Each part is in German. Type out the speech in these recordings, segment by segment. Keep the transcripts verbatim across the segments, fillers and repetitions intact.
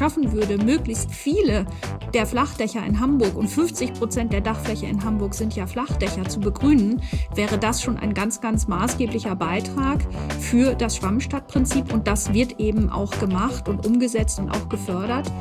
schaffen würde, möglichst viele der Flachdächer in Hamburg, und fünfzig Prozent der Dachfläche in Hamburg sind ja Flachdächer, zu begrünen, wäre das schon ein ganz, ganz maßgeblicher Beitrag für das Schwammstadtprinzip. Und das wird eben auch gemacht und umgesetzt und auch gefördert.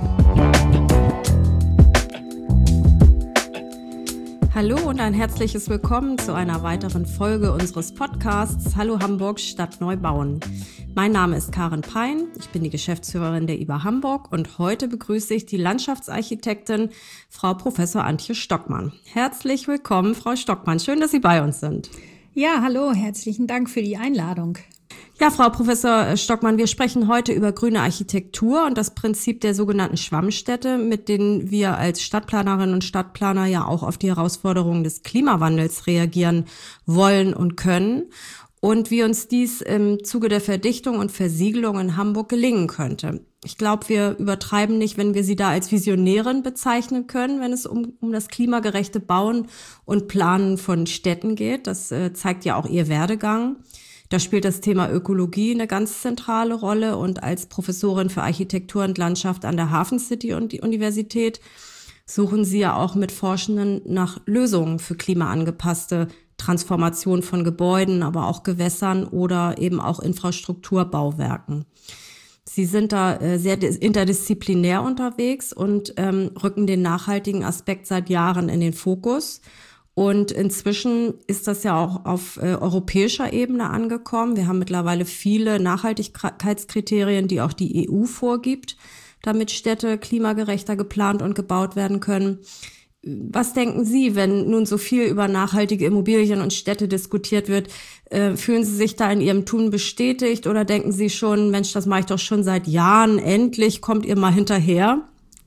Hallo und ein herzliches Willkommen zu einer weiteren Folge unseres Podcasts Hallo Hamburg Stadt neu bauen. Mein Name ist Karin Pein, ich bin die Geschäftsführerin der I B A Hamburg und heute begrüße ich die Landschaftsarchitektin Frau Professor Antje Stockmann. Herzlich willkommen, Frau Stockmann, schön, dass Sie bei uns sind. Ja, hallo, herzlichen Dank für die Einladung. Ja, Frau Professor Stockmann, wir sprechen heute über grüne Architektur und das Prinzip der sogenannten Schwammstädte, mit denen wir als Stadtplanerinnen und Stadtplaner ja auch auf die Herausforderungen des Klimawandels reagieren wollen und können und wie uns dies im Zuge der Verdichtung und Versiegelung in Hamburg gelingen könnte. Ich glaube, wir übertreiben nicht, wenn wir Sie da als Visionärin bezeichnen können, wenn es um, um das klimagerechte Bauen und Planen von Städten geht. Das äh, zeigt ja auch Ihr Werdegang. Da spielt das Thema Ökologie eine ganz zentrale Rolle und als Professorin für Architektur und Landschaft an der Hafen City und die Universität suchen Sie ja auch mit Forschenden nach Lösungen für klimaangepasste Transformation von Gebäuden, aber auch Gewässern oder eben auch Infrastrukturbauwerken. Sie sind da äh, sehr interdisziplinär unterwegs und ähm, rücken den nachhaltigen Aspekt seit Jahren in den Fokus. Und inzwischen ist das ja auch auf äh, europäischer Ebene angekommen. Wir haben mittlerweile viele Nachhaltigkeitskriterien, die auch die E U vorgibt, damit Städte klimagerechter geplant und gebaut werden können. Was denken Sie, wenn nun so viel über nachhaltige Immobilien und Städte diskutiert wird? Äh, fühlen Sie sich da in Ihrem Tun bestätigt oder denken Sie schon, Mensch, das mache ich doch schon seit Jahren, endlich kommt ihr mal hinterher?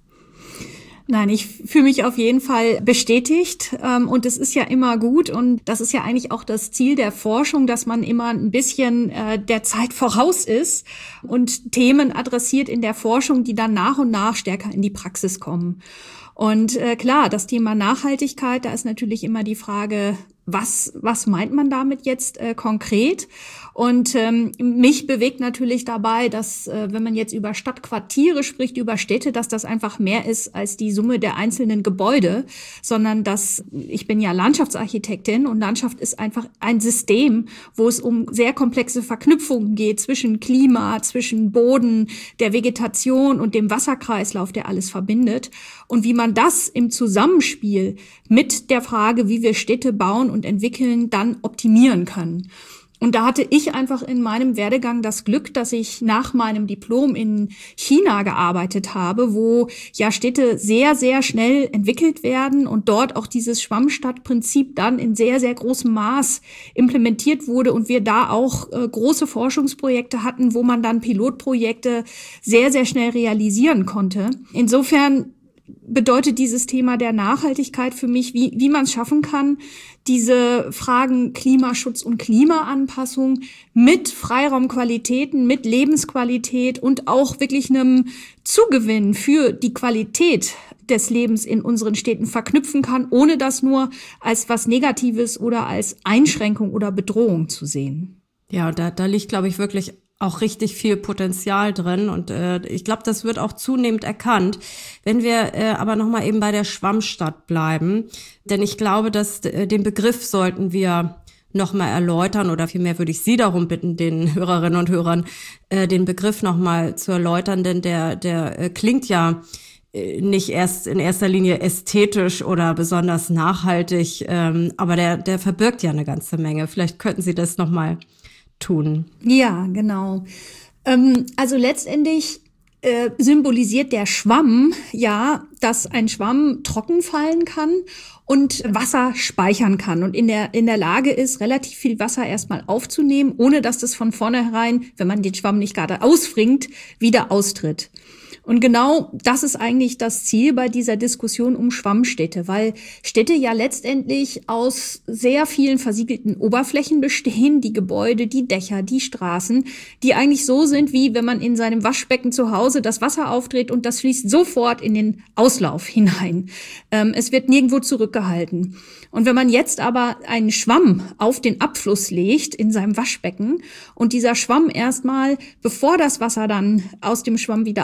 Nein, ich fühle mich auf jeden Fall bestätigt ähm, und es ist ja immer gut und das ist ja eigentlich auch das Ziel der Forschung, dass man immer ein bisschen äh, der Zeit voraus ist und Themen adressiert in der Forschung, die dann nach und nach stärker in die Praxis kommen. Und äh, klar, das Thema Nachhaltigkeit, da ist natürlich immer die Frage, was was meint man damit jetzt äh, konkret? Und ähm, mich bewegt natürlich dabei, dass äh, wenn man jetzt über Stadtquartiere spricht, über Städte, dass das einfach mehr ist als die Summe der einzelnen Gebäude, sondern dass, ich bin ja Landschaftsarchitektin und Landschaft ist einfach ein System, wo es um sehr komplexe Verknüpfungen geht zwischen Klima, zwischen Boden, der Vegetation und dem Wasserkreislauf, der alles verbindet. Und wie man das im Zusammenspiel mit der Frage, wie wir Städte bauen und entwickeln, dann optimieren können. Und da hatte ich einfach in meinem Werdegang das Glück, dass ich nach meinem Diplom in China gearbeitet habe, wo ja Städte sehr, sehr schnell entwickelt werden und dort auch dieses Schwammstadtprinzip dann in sehr, sehr großem Maß implementiert wurde und wir da auch äh, große Forschungsprojekte hatten, wo man dann Pilotprojekte sehr, sehr schnell realisieren konnte. Insofern bedeutet dieses Thema der Nachhaltigkeit für mich, wie, wie man es schaffen kann, diese Fragen Klimaschutz und Klimaanpassung mit Freiraumqualitäten, mit Lebensqualität und auch wirklich einem Zugewinn für die Qualität des Lebens in unseren Städten verknüpfen kann, ohne das nur als was Negatives oder als Einschränkung oder Bedrohung zu sehen. Ja, da, da liegt, glaube ich, wirklich auch richtig viel Potenzial drin und äh, ich glaube, das wird auch zunehmend erkannt. Wenn wir äh, aber nochmal eben bei der Schwammstadt bleiben, denn ich glaube, dass äh, den Begriff sollten wir nochmal erläutern oder vielmehr würde ich Sie darum bitten, den Hörerinnen und Hörern äh, den Begriff nochmal zu erläutern, denn der, der äh, klingt ja äh, nicht erst in erster Linie ästhetisch oder besonders nachhaltig, ähm, aber der, der verbirgt ja eine ganze Menge. Vielleicht könnten Sie das nochmal tun. Ja, genau. Ähm, also letztendlich äh, symbolisiert der Schwamm ja, dass ein Schwamm trocken fallen kann und Wasser speichern kann und in der in der Lage ist, relativ viel Wasser erstmal aufzunehmen, ohne dass das von vornherein, wenn man den Schwamm nicht gerade ausfringt, wieder austritt. Und genau das ist eigentlich das Ziel bei dieser Diskussion um Schwammstädte, weil Städte ja letztendlich aus sehr vielen versiegelten Oberflächen bestehen, die Gebäude, die Dächer, die Straßen, die eigentlich so sind, wie wenn man in seinem Waschbecken zu Hause das Wasser aufdreht und das fließt sofort in den Auslauf hinein. Ähm, es wird nirgendwo zurückgehalten. Und wenn man jetzt aber einen Schwamm auf den Abfluss legt in seinem Waschbecken und dieser Schwamm erstmal, bevor das Wasser dann aus dem Schwamm wieder auftritt,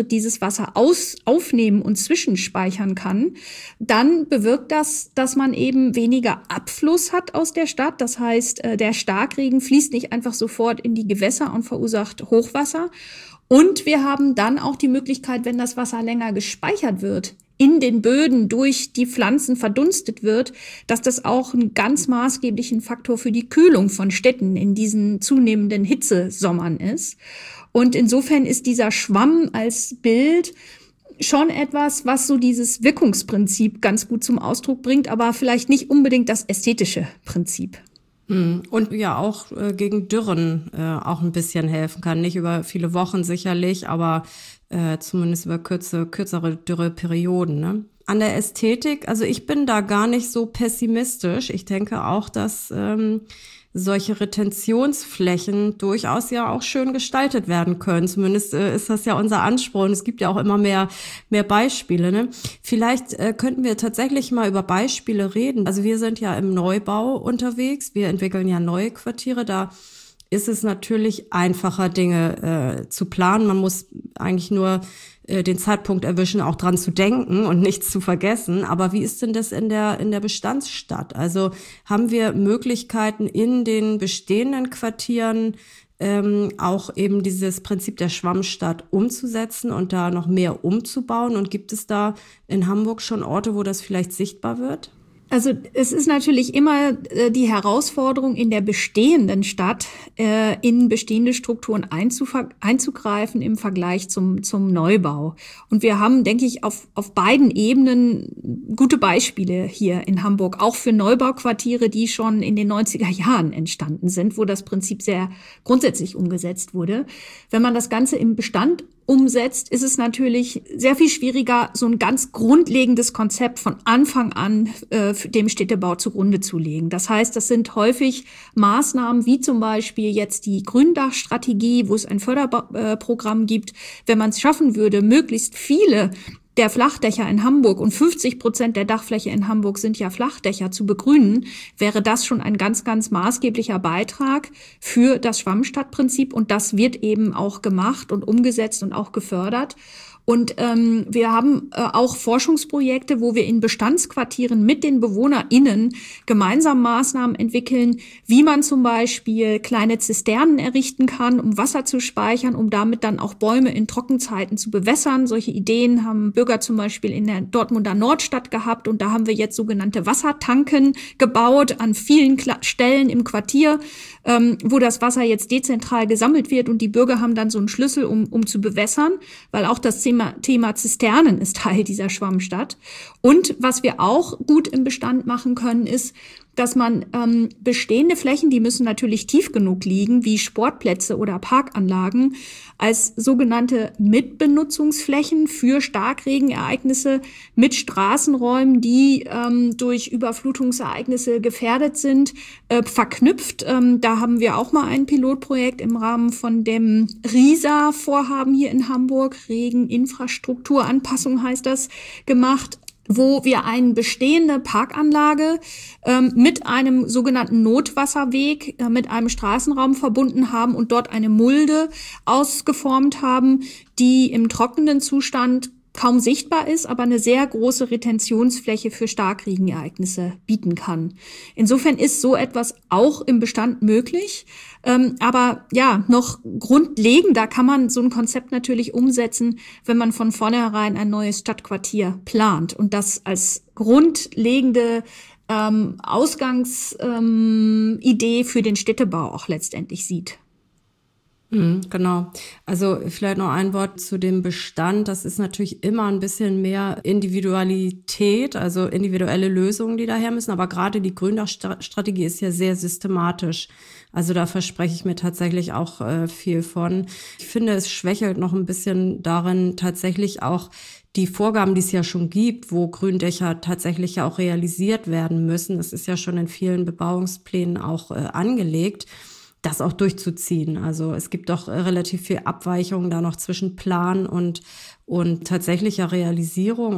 dieses Wasser aus, aufnehmen und zwischenspeichern kann, dann bewirkt das, dass man eben weniger Abfluss hat aus der Stadt. Das heißt, der Starkregen fließt nicht einfach sofort in die Gewässer und verursacht Hochwasser. Und wir haben dann auch die Möglichkeit, wenn das Wasser länger gespeichert wird, in den Böden durch die Pflanzen verdunstet wird, dass das auch einen ganz maßgeblichen Faktor für die Kühlung von Städten in diesen zunehmenden Hitzesommern ist. Und insofern ist dieser Schwamm als Bild schon etwas, was so dieses Wirkungsprinzip ganz gut zum Ausdruck bringt, aber vielleicht nicht unbedingt das ästhetische Prinzip. Und ja auch äh, gegen Dürren äh, auch ein bisschen helfen kann. Nicht über viele Wochen sicherlich, aber äh, zumindest über kürze, kürzere Dürreperioden. Ne? An der Ästhetik, also ich bin da gar nicht so pessimistisch. Ich denke auch, dass ähm, solche Retentionsflächen durchaus ja auch schön gestaltet werden können. Zumindest äh, ist das ja unser Anspruch und es gibt ja auch immer mehr mehr Beispiele. Ne? Vielleicht äh, könnten wir tatsächlich mal über Beispiele reden. Also wir sind ja im Neubau unterwegs, wir entwickeln ja neue Quartiere, da ist es natürlich einfacher, Dinge äh, zu planen. Man muss eigentlich nur äh, den Zeitpunkt erwischen, auch dran zu denken und nichts zu vergessen. Aber wie ist denn das in der in der Bestandsstadt? Also haben wir Möglichkeiten in den bestehenden Quartieren ähm, auch eben dieses Prinzip der Schwammstadt umzusetzen und da noch mehr umzubauen? Und gibt es da in Hamburg schon Orte, wo das vielleicht sichtbar wird? Also es ist natürlich immer äh, die Herausforderung, in der bestehenden Stadt äh, in bestehende Strukturen einzugreifen im Vergleich zum zum Neubau. Und wir haben, denke ich, auf auf beiden Ebenen gute Beispiele hier in Hamburg, auch für Neubauquartiere, die schon in den neunziger Jahren entstanden sind, wo das Prinzip sehr grundsätzlich umgesetzt wurde. Wenn man das Ganze im Bestand umsetzt, ist es natürlich sehr viel schwieriger, so ein ganz grundlegendes Konzept von Anfang an äh, dem Städtebau zugrunde zu legen. Das heißt, das sind häufig Maßnahmen wie zum Beispiel jetzt die Gründachstrategie, wo es ein Förderprogramm gibt. Wenn man es schaffen würde, möglichst viele der Flachdächer in Hamburg und fünfzig Prozent der Dachfläche in Hamburg sind ja Flachdächer zu begrünen, wäre das schon ein ganz, ganz maßgeblicher Beitrag für das Schwammstadtprinzip. Und das wird eben auch gemacht und umgesetzt und auch gefördert. Und ähm, wir haben äh, auch Forschungsprojekte, wo wir in Bestandsquartieren mit den BewohnerInnen gemeinsam Maßnahmen entwickeln, wie man zum Beispiel kleine Zisternen errichten kann, um Wasser zu speichern, um damit dann auch Bäume in Trockenzeiten zu bewässern. Solche Ideen haben Bürger zum Beispiel in der Dortmunder Nordstadt gehabt. Und da haben wir jetzt sogenannte Wassertanken gebaut an vielen Kla- Stellen im Quartier, ähm, wo das Wasser jetzt dezentral gesammelt wird. Und die Bürger haben dann so einen Schlüssel, um, um zu bewässern, weil auch das Thema Thema Zisternen ist Teil dieser Schwammstadt. Und was wir auch gut im Bestand machen können, ist, dass man ähm, bestehende Flächen, die müssen natürlich tief genug liegen, wie Sportplätze oder Parkanlagen, als sogenannte Mitbenutzungsflächen für Starkregenereignisse mit Straßenräumen, die ähm, durch Überflutungsereignisse gefährdet sind, äh, verknüpft. Ähm, da haben wir auch mal ein Pilotprojekt im Rahmen von dem RISA-Vorhaben hier in Hamburg, Regeninfrastrukturanpassung heißt das, gemacht, wo wir eine bestehende Parkanlage ähm, mit einem sogenannten Notwasserweg, äh, mit einem Straßenraum verbunden haben und dort eine Mulde ausgeformt haben, die im trockenen Zustand kaum sichtbar ist, aber eine sehr große Retentionsfläche für Starkregenereignisse bieten kann. Insofern ist so etwas auch im Bestand möglich. Ähm, aber ja, noch grundlegender kann man so ein Konzept natürlich umsetzen, wenn man von vornherein ein neues Stadtquartier plant und das als grundlegende ähm, Ausgangsidee ähm, für den Städtebau auch letztendlich sieht. Mhm, genau. Also vielleicht noch ein Wort zu dem Bestand. Das ist natürlich immer ein bisschen mehr Individualität, also individuelle Lösungen, die daher müssen. Aber gerade die Gründachstrategie ist ja sehr systematisch. Also da verspreche ich mir tatsächlich auch äh, viel von. Ich finde, es schwächelt noch ein bisschen darin, tatsächlich auch die Vorgaben, die es ja schon gibt, wo Gründächer tatsächlich ja auch realisiert werden müssen. Das ist ja schon in vielen Bebauungsplänen auch äh, angelegt, das auch durchzuziehen. Also es gibt doch relativ viel Abweichungen da noch zwischen Plan und, und tatsächlicher Realisierung. Und ich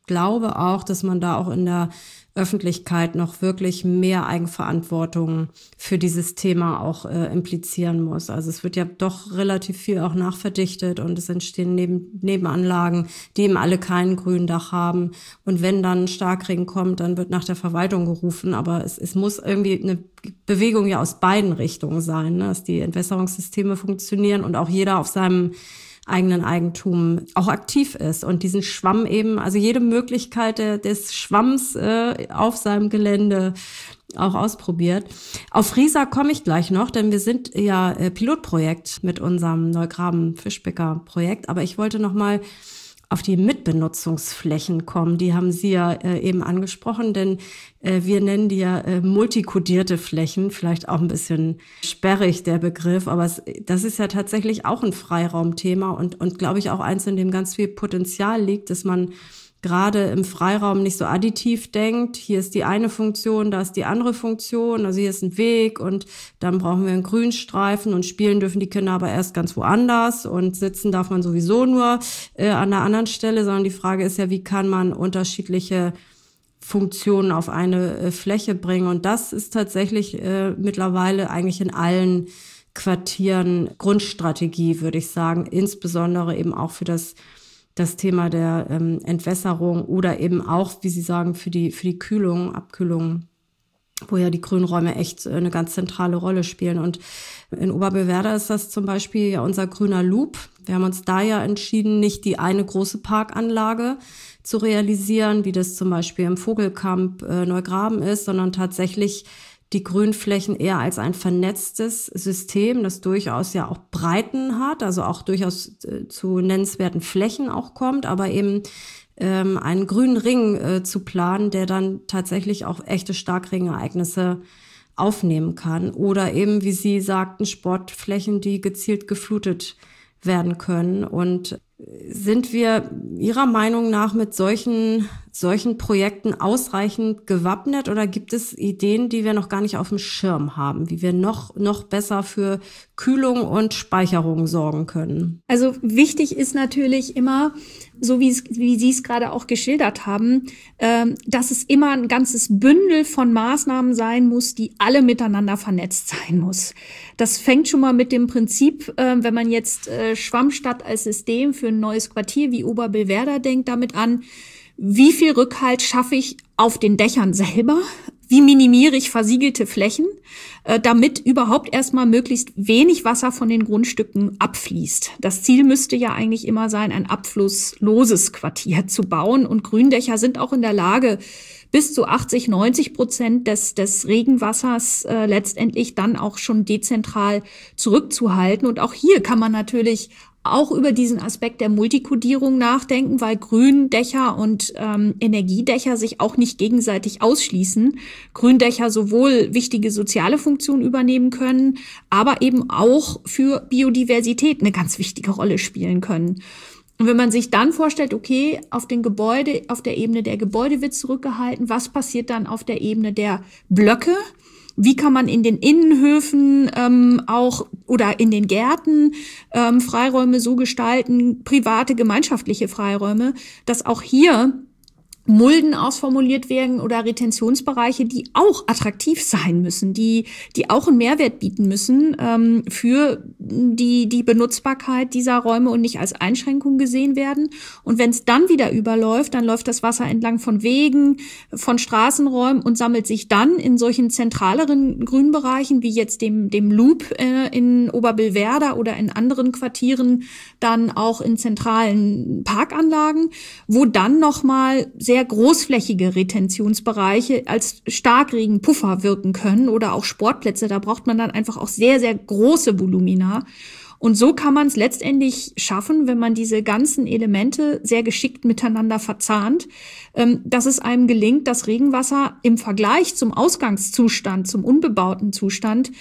glaube auch, dass man da auch in der Öffentlichkeit noch wirklich mehr Eigenverantwortung für dieses Thema auch äh, implizieren muss. Also es wird ja doch relativ viel auch nachverdichtet und es entstehen Neben- Nebenanlagen, die eben alle kein Gründach haben. Und wenn dann Starkregen kommt, dann wird nach der Verwaltung gerufen. Aber es, es muss irgendwie eine Bewegung ja aus beiden Richtungen sein, ne? Dass die Entwässerungssysteme funktionieren und auch jeder auf seinem eigenen Eigentum auch aktiv ist und diesen Schwamm eben, also jede Möglichkeit de, des Schwamms äh, auf seinem Gelände auch ausprobiert. Auf Riesa komme ich gleich noch, denn wir sind ja äh, Pilotprojekt mit unserem Neugraben-Fischbecker-Projekt, aber ich wollte noch mal auf die Mitbenutzungsflächen kommen. Die haben Sie ja äh, eben angesprochen, denn äh, wir nennen die ja äh, multikodierte Flächen, vielleicht auch ein bisschen sperrig der Begriff, aber es, das ist ja tatsächlich auch ein Freiraumthema und, und glaube ich auch eins, in dem ganz viel Potenzial liegt, dass man gerade im Freiraum nicht so additiv denkt, hier ist die eine Funktion, da ist die andere Funktion, also hier ist ein Weg und dann brauchen wir einen Grünstreifen und spielen dürfen die Kinder aber erst ganz woanders und sitzen darf man sowieso nur äh, an der anderen Stelle, sondern die Frage ist ja, wie kann man unterschiedliche Funktionen auf eine äh, Fläche bringen und das ist tatsächlich äh, mittlerweile eigentlich in allen Quartieren Grundstrategie, würde ich sagen, insbesondere eben auch für das das Thema der ähm, Entwässerung oder eben auch, wie Sie sagen, für die für die Kühlung, Abkühlung, wo ja die Grünräume echt äh, eine ganz zentrale Rolle spielen. Und in Oberbewerder ist das zum Beispiel ja unser grüner Loop. Wir haben uns da ja entschieden, nicht die eine große Parkanlage zu realisieren, wie das zum Beispiel im Vogelkamp äh, Neugraben ist, sondern tatsächlich die Grünflächen eher als ein vernetztes System, das durchaus ja auch Breiten hat, also auch durchaus äh, zu nennenswerten Flächen auch kommt, aber eben ähm, einen grünen Ring äh, zu planen, der dann tatsächlich auch echte Starkregenereignisse aufnehmen kann. Oder eben, wie Sie sagten, Sportflächen, die gezielt geflutet werden können. Und sind wir Ihrer Meinung nach mit solchen, solchen Projekten ausreichend gewappnet oder gibt es Ideen, die wir noch gar nicht auf dem Schirm haben, wie wir noch, noch besser für Kühlung und Speicherung sorgen können? Also wichtig ist natürlich immer, so wie es, wie Sie es gerade auch geschildert haben, ähm, dass es immer ein ganzes Bündel von Maßnahmen sein muss, die alle miteinander vernetzt sein muss. Das fängt schon mal mit dem Prinzip, äh, wenn man jetzt äh, Schwammstadt als System für ein neues Quartier wie Oberbillwerder denkt, damit an, wie viel Rückhalt schaffe ich auf den Dächern selber? Wie minimiere ich versiegelte Flächen, äh, damit überhaupt erstmal möglichst wenig Wasser von den Grundstücken abfließt? Das Ziel müsste ja eigentlich immer sein, ein abflussloses Quartier zu bauen. Und Gründächer sind auch in der Lage, bis zu achtzig, neunzig Prozent des, des Regenwassers äh, letztendlich dann auch schon dezentral zurückzuhalten. Und auch hier kann man natürlich auch über diesen Aspekt der Multikodierung nachdenken, weil Gründächer und ähm, Energiedächer sich auch nicht gegenseitig ausschließen. Gründächer sowohl wichtige soziale Funktionen übernehmen können, aber eben auch für Biodiversität eine ganz wichtige Rolle spielen können. Und wenn man sich dann vorstellt, okay, auf den Gebäude, auf der Ebene der Gebäude wird zurückgehalten, was passiert dann auf der Ebene der Blöcke? Wie kann man in den Innenhöfen ähm, auch oder in den Gärten ähm, Freiräume so gestalten, private, gemeinschaftliche Freiräume, dass auch hier Mulden ausformuliert werden oder Retentionsbereiche, die auch attraktiv sein müssen, die die auch einen Mehrwert bieten müssen ähm, für die die Benutzbarkeit dieser Räume und nicht als Einschränkung gesehen werden. Und wenn es dann wieder überläuft, dann läuft das Wasser entlang von Wegen, von Straßenräumen und sammelt sich dann in solchen zentraleren Grünbereichen wie jetzt dem dem Loop äh, in Oberbillwerder oder in anderen Quartieren dann auch in zentralen Parkanlagen, wo dann nochmal sehr großflächige Retentionsbereiche als Starkregenpuffer wirken können oder auch Sportplätze. Da braucht man dann einfach auch sehr, sehr große Volumina. Und so kann man es letztendlich schaffen, wenn man diese ganzen Elemente sehr geschickt miteinander verzahnt, dass es einem gelingt, das Regenwasser im Vergleich zum Ausgangszustand, zum unbebauten Zustand,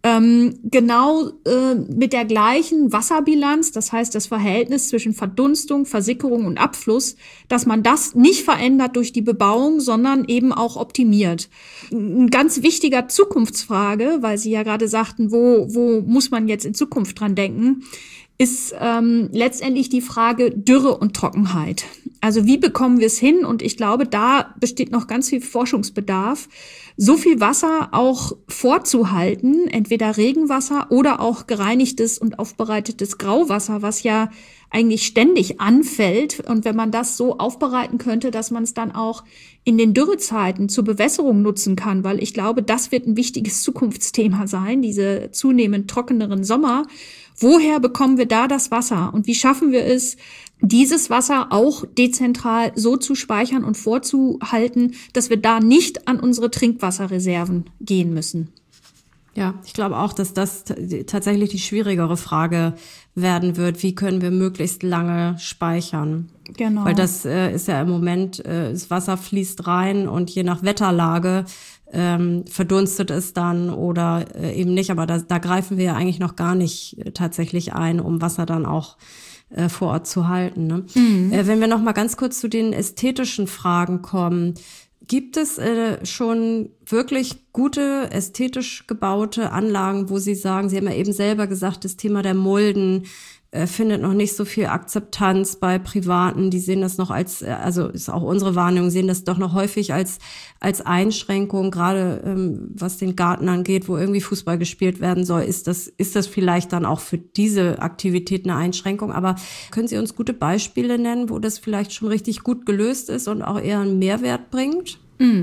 genau mit der gleichen Wasserbilanz, das heißt das Verhältnis zwischen Verdunstung, Versickerung und Abfluss, dass man das nicht verändert durch die Bebauung, sondern eben auch optimiert. Ein ganz wichtiger Zukunftsfrage, weil Sie ja gerade sagten, wo, wo muss man jetzt in Zukunft dran denken, ist ähm, letztendlich die Frage Dürre und Trockenheit. Also wie bekommen wir es hin? Und ich glaube, da besteht noch ganz viel Forschungsbedarf, so viel Wasser auch vorzuhalten, entweder Regenwasser oder auch gereinigtes und aufbereitetes Grauwasser, was ja eigentlich ständig anfällt. Und wenn man das so aufbereiten könnte, dass man es dann auch in den Dürrezeiten zur Bewässerung nutzen kann, weil ich glaube, das wird ein wichtiges Zukunftsthema sein, diese zunehmend trockeneren Sommer. Woher bekommen wir da das Wasser? Und wie schaffen wir es, dieses Wasser auch dezentral so zu speichern und vorzuhalten, dass wir da nicht an unsere Trinkwasserreserven gehen müssen? Ja, ich glaube auch, dass das t- tatsächlich die schwierigere Frage werden wird. Wie können wir möglichst lange speichern? Genau. Weil das äh, ist ja im Moment, äh, das Wasser fließt rein und je nach Wetterlage ähm, verdunstet es dann oder äh, eben nicht. Aber da, da greifen wir ja eigentlich noch gar nicht äh, tatsächlich ein, um Wasser dann auch äh, vor Ort zu halten. Ne? Mhm. Äh, wenn wir noch mal ganz kurz zu den ästhetischen Fragen kommen. Gibt es äh, schon wirklich gute, ästhetisch gebaute Anlagen, wo Sie sagen, Sie haben ja eben selber gesagt, das Thema der Mulden äh, findet noch nicht so viel Akzeptanz bei Privaten. Die sehen das noch als, äh, also ist auch unsere Wahrnehmung, sehen das doch noch häufig als als Einschränkung, gerade ähm, was den Garten angeht, wo irgendwie Fußball gespielt werden soll. Ist das ist das vielleicht dann auch für diese Aktivität eine Einschränkung? Aber können Sie uns gute Beispiele nennen, wo das vielleicht schon richtig gut gelöst ist und auch eher einen Mehrwert bringt?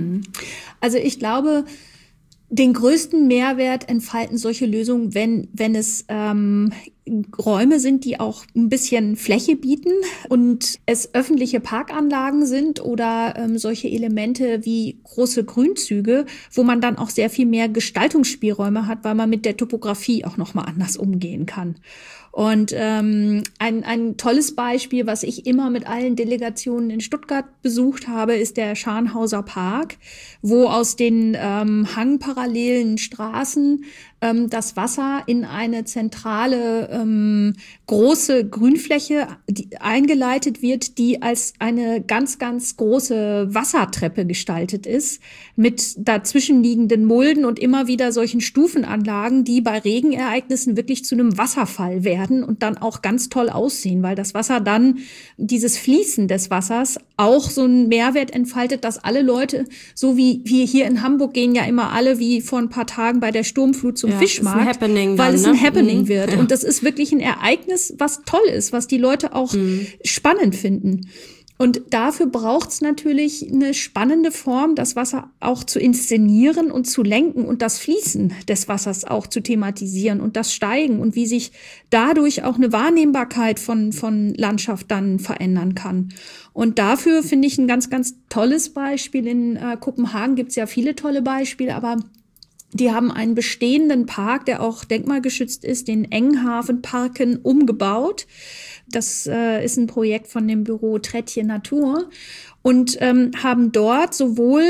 Also ich glaube, den größten Mehrwert entfalten solche Lösungen, wenn wenn es ähm, Räume sind, die auch ein bisschen Fläche bieten und es öffentliche Parkanlagen sind oder ähm, solche Elemente wie große Grünzüge, wo man dann auch sehr viel mehr Gestaltungsspielräume hat, weil man mit der Topografie auch noch mal anders umgehen kann. Und ähm, ein, ein tolles Beispiel, was ich immer mit allen Delegationen in Stuttgart besucht habe, ist der Scharnhauser Park, wo aus den ähm, hangparallelen Straßen ähm, das Wasser in eine zentrale ähm, große Grünfläche die, eingeleitet wird, die als eine ganz, ganz große Wassertreppe gestaltet ist, mit dazwischenliegenden Mulden und immer wieder solchen Stufenanlagen, die bei Regenereignissen wirklich zu einem Wasserfall werden und dann auch ganz toll aussehen, weil das Wasser dann, dieses Fließen des Wassers, auch so einen Mehrwert entfaltet, dass alle Leute, so wie wir hier in Hamburg gehen ja immer alle wie vor ein paar Tagen bei der Sturmflut zum ja, Fischmarkt, ist ein Happening weil dann, es ein ne? Happening mhm. wird. Ja. Und das ist wirklich ein Ereignis, was toll ist, was die Leute auch mhm. spannend finden. Und dafür braucht es natürlich eine spannende Form, das Wasser auch zu inszenieren und zu lenken und das Fließen des Wassers auch zu thematisieren und das Steigen und wie sich dadurch auch eine Wahrnehmbarkeit von, von Landschaft dann verändern kann. Und dafür finde ich ein ganz, ganz tolles Beispiel. In äh, Kopenhagen gibt es ja viele tolle Beispiele, aber die haben einen bestehenden Park, der auch denkmalgeschützt ist, den Enghave-Parken, umgebaut. Das äh, ist ein Projekt von dem Büro Trettje Natur und ähm, haben dort sowohl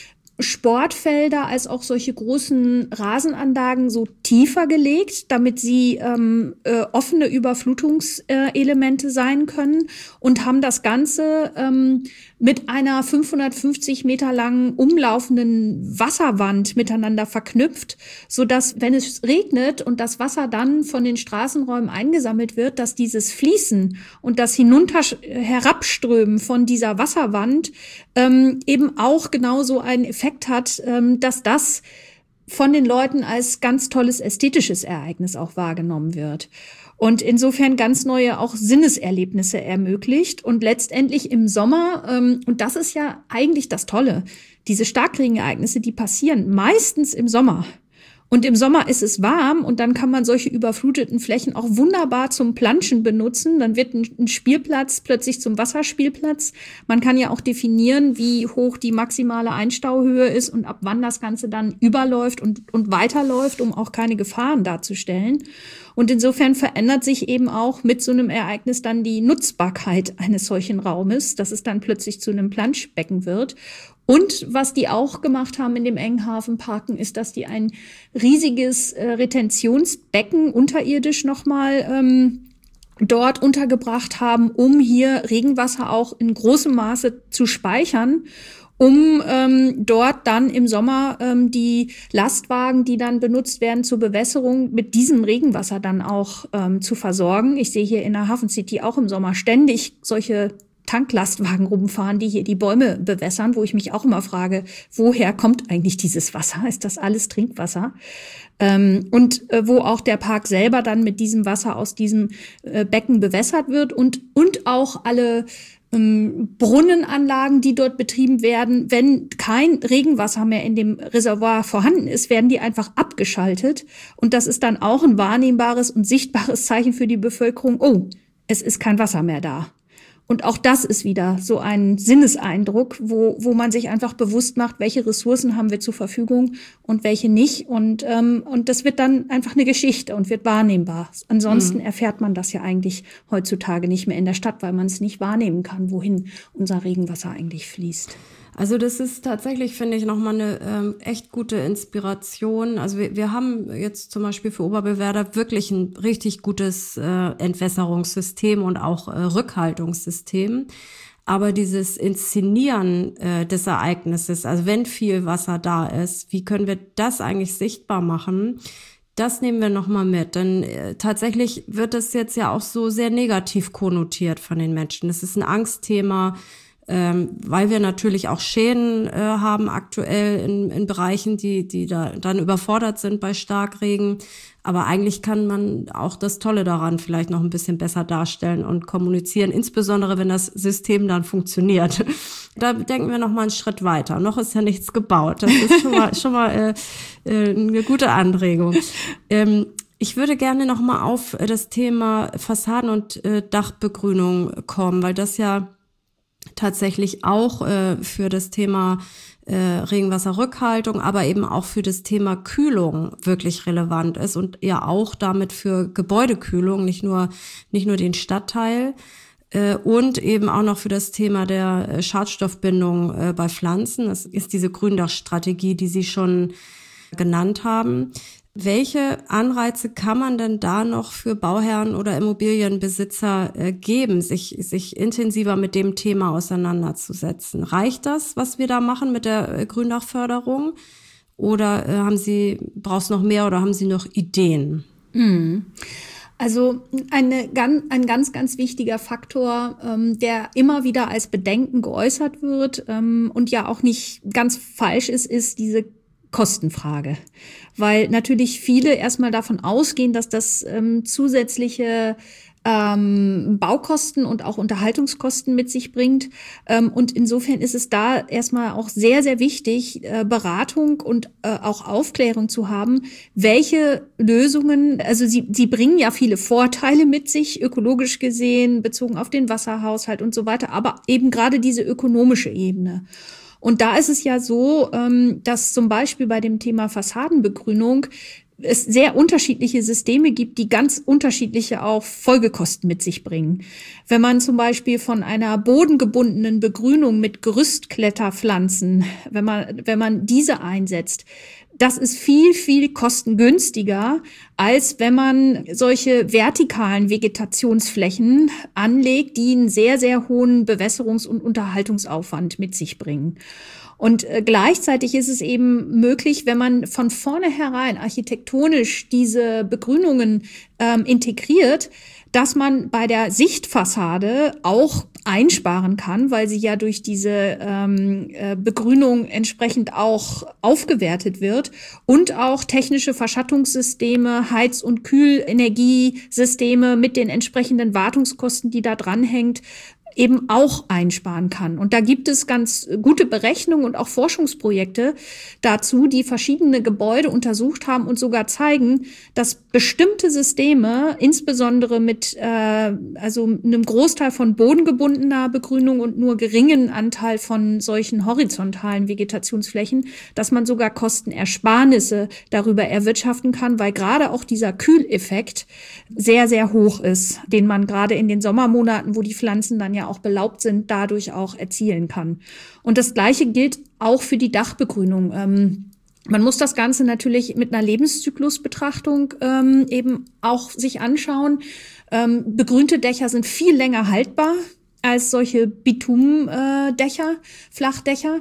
Sportfelder als auch solche großen Rasenanlagen so tiefer gelegt, damit sie ähm, äh, offene Überflutungselemente äh, sein können und haben das Ganze ähm, mit einer fünfhundertfünfzig Meter langen umlaufenden Wasserwand miteinander verknüpft, so dass, wenn es regnet und das Wasser dann von den Straßenräumen eingesammelt wird, dass dieses Fließen und das hinunter herabströmen von dieser Wasserwand ähm, eben auch genauso einen Effekt hat, ähm, dass das von den Leuten als ganz tolles ästhetisches Ereignis auch wahrgenommen wird. Und insofern ganz neue auch Sinneserlebnisse ermöglicht. Und letztendlich im Sommer, ähm, und das ist ja eigentlich das Tolle, diese Starkregenereignisse, die passieren meistens im Sommer. Und im Sommer ist es warm und dann kann man solche überfluteten Flächen auch wunderbar zum Planschen benutzen. Dann wird ein Spielplatz plötzlich zum Wasserspielplatz. Man kann ja auch definieren, wie hoch die maximale Einstauhöhe ist und ab wann das Ganze dann überläuft und, und weiterläuft, um auch keine Gefahren darzustellen. Und insofern verändert sich eben auch mit so einem Ereignis dann die Nutzbarkeit eines solchen Raumes, dass es dann plötzlich zu einem Planschbecken wird. Und was die auch gemacht haben in dem Enghave-Parken, ist, dass die ein riesiges äh, Retentionsbecken unterirdisch nochmal ähm, dort untergebracht haben, um hier Regenwasser auch in großem Maße zu speichern, um ähm, dort dann im Sommer ähm, die Lastwagen, die dann benutzt werden zur Bewässerung, mit diesem Regenwasser dann auch ähm, zu versorgen. Ich sehe hier in der Hafen City auch im Sommer ständig solche Tanklastwagen rumfahren, die hier die Bäume bewässern, wo ich mich auch immer frage, woher kommt eigentlich dieses Wasser? Ist das alles Trinkwasser? Ähm, und äh, wo auch der Park selber dann mit diesem Wasser aus diesem äh, Becken bewässert wird und, und auch alle ähm, Brunnenanlagen, die dort betrieben werden. Wenn kein Regenwasser mehr in dem Reservoir vorhanden ist, werden die einfach abgeschaltet. Und das ist dann auch ein wahrnehmbares und sichtbares Zeichen für die Bevölkerung, oh, es ist kein Wasser mehr da. Und auch das ist wieder so ein Sinneseindruck, wo wo man sich einfach bewusst macht, welche Ressourcen haben wir zur Verfügung und welche nicht. Und ähm, und das wird dann einfach eine Geschichte und wird wahrnehmbar. Ansonsten mhm. erfährt man das ja eigentlich heutzutage nicht mehr in der Stadt, weil man es nicht wahrnehmen kann, wohin unser Regenwasser eigentlich fließt. Also das ist tatsächlich, finde ich, nochmal eine ähm, echt gute Inspiration. Also wir, wir haben jetzt zum Beispiel für Oberbewerder wirklich ein richtig gutes äh, Entwässerungssystem und auch äh, Rückhaltungssystem. Aber dieses Inszenieren äh, des Ereignisses, also wenn viel Wasser da ist, wie können wir das eigentlich sichtbar machen? Das nehmen wir nochmal mit, denn äh, tatsächlich wird das jetzt ja auch so sehr negativ konnotiert von den Menschen. Das ist ein Angstthema, Ähm, weil wir natürlich auch Schäden äh, haben aktuell in, in Bereichen, die die da dann überfordert sind bei Starkregen. Aber eigentlich kann man auch das Tolle daran vielleicht noch ein bisschen besser darstellen und kommunizieren, insbesondere wenn das System dann funktioniert. Da denken wir noch mal einen Schritt weiter. Noch ist ja nichts gebaut. Das ist schon mal schon mal äh, äh, eine gute Anregung. Ähm, Ich würde gerne noch mal auf das Thema Fassaden- und äh, Dachbegrünung kommen, weil das ja tatsächlich auch äh, für das Thema äh, Regenwasserrückhaltung, aber eben auch für das Thema Kühlung wirklich relevant ist und ja auch damit für Gebäudekühlung, nicht nur nicht nur den Stadtteil äh, und eben auch noch für das Thema der äh, Schadstoffbindung äh, bei Pflanzen. Das ist diese Gründachstrategie, die Sie schon genannt haben. Welche Anreize kann man denn da noch für Bauherren oder Immobilienbesitzer äh, geben, sich sich intensiver mit dem Thema auseinanderzusetzen? Reicht das, was wir da machen mit der äh, Gründachförderung? Oder äh, haben Sie, brauchst noch mehr oder haben Sie noch Ideen? Mhm. Also eine, ein ganz, ganz wichtiger Faktor, ähm, der immer wieder als Bedenken geäußert wird ähm, und ja auch nicht ganz falsch ist, ist diese Kostenfrage. Weil natürlich viele erstmal davon ausgehen, dass das ähm, zusätzliche ähm, Baukosten und auch Unterhaltungskosten mit sich bringt. Ähm, und insofern ist es da erstmal auch sehr, sehr wichtig, äh, Beratung und äh, auch Aufklärung zu haben, welche Lösungen, also sie, sie bringen ja viele Vorteile mit sich, ökologisch gesehen, bezogen auf den Wasserhaushalt und so weiter, aber eben gerade diese ökonomische Ebene. Und da ist es ja so, dass zum Beispiel bei dem Thema Fassadenbegrünung es sehr unterschiedliche Systeme gibt, die ganz unterschiedliche auch Folgekosten mit sich bringen. Wenn man zum Beispiel von einer bodengebundenen Begrünung mit Gerüstkletterpflanzen, wenn man, wenn man diese einsetzt, das ist viel, viel kostengünstiger, als wenn man solche vertikalen Vegetationsflächen anlegt, die einen sehr, sehr hohen Bewässerungs- und Unterhaltungsaufwand mit sich bringen. Und äh, gleichzeitig ist es eben möglich, wenn man von vornherein architektonisch diese Begrünungen ähm, integriert, dass man bei der Sichtfassade auch einsparen kann, weil sie ja durch diese ähm, äh, Begrünung entsprechend auch aufgewertet wird und auch technische Verschattungssysteme, Heiz- und Kühlenergiesysteme mit den entsprechenden Wartungskosten, die da dranhängt, eben auch einsparen kann. Und da gibt es ganz gute Berechnungen und auch Forschungsprojekte dazu, die verschiedene Gebäude untersucht haben und sogar zeigen, dass bestimmte Systeme, insbesondere mit äh, also einem Großteil von bodengebundener Begrünung und nur geringen Anteil von solchen horizontalen Vegetationsflächen, dass man sogar Kostenersparnisse darüber erwirtschaften kann, weil gerade auch dieser Kühleffekt sehr, sehr hoch ist, den man gerade in den Sommermonaten, wo die Pflanzen dann ja auch belaubt sind, dadurch auch erzielen kann. Und das Gleiche gilt auch für die Dachbegrünung. Ähm, man muss das Ganze natürlich mit einer Lebenszyklusbetrachtung ähm, eben auch sich anschauen. Ähm, begrünte Dächer sind viel länger haltbar als solche Bitumdächer, Flachdächer.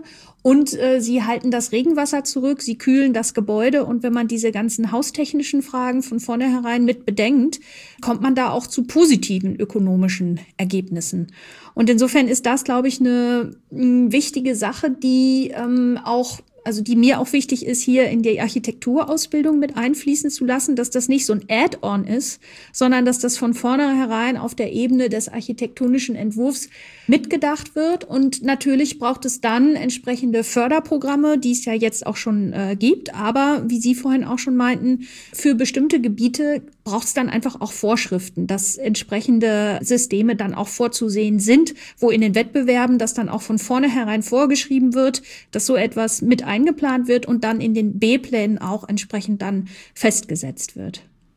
Und äh, sie halten das Regenwasser zurück, sie kühlen das Gebäude. Und wenn man diese ganzen haustechnischen Fragen von vornherein mit bedenkt, kommt man da auch zu positiven ökonomischen Ergebnissen. Und insofern ist das, glaube ich, eine, eine wichtige Sache, die ähm, auch also die mir auch wichtig ist, hier in die Architekturausbildung mit einfließen zu lassen, dass das nicht so ein Add-on ist, sondern dass das von vornherein auf der Ebene des architektonischen Entwurfs mitgedacht wird. Und natürlich braucht es dann entsprechende Förderprogramme, die es ja jetzt auch schon äh, gibt. Aber wie Sie vorhin auch schon meinten, für bestimmte Gebiete braucht es dann einfach auch Vorschriften, dass entsprechende Systeme dann auch vorzusehen sind, wo in den Wettbewerben das dann auch von vornherein vorgeschrieben wird, dass so etwas mit eingeplant wird und dann in den B-Plänen auch entsprechend dann festgesetzt wird.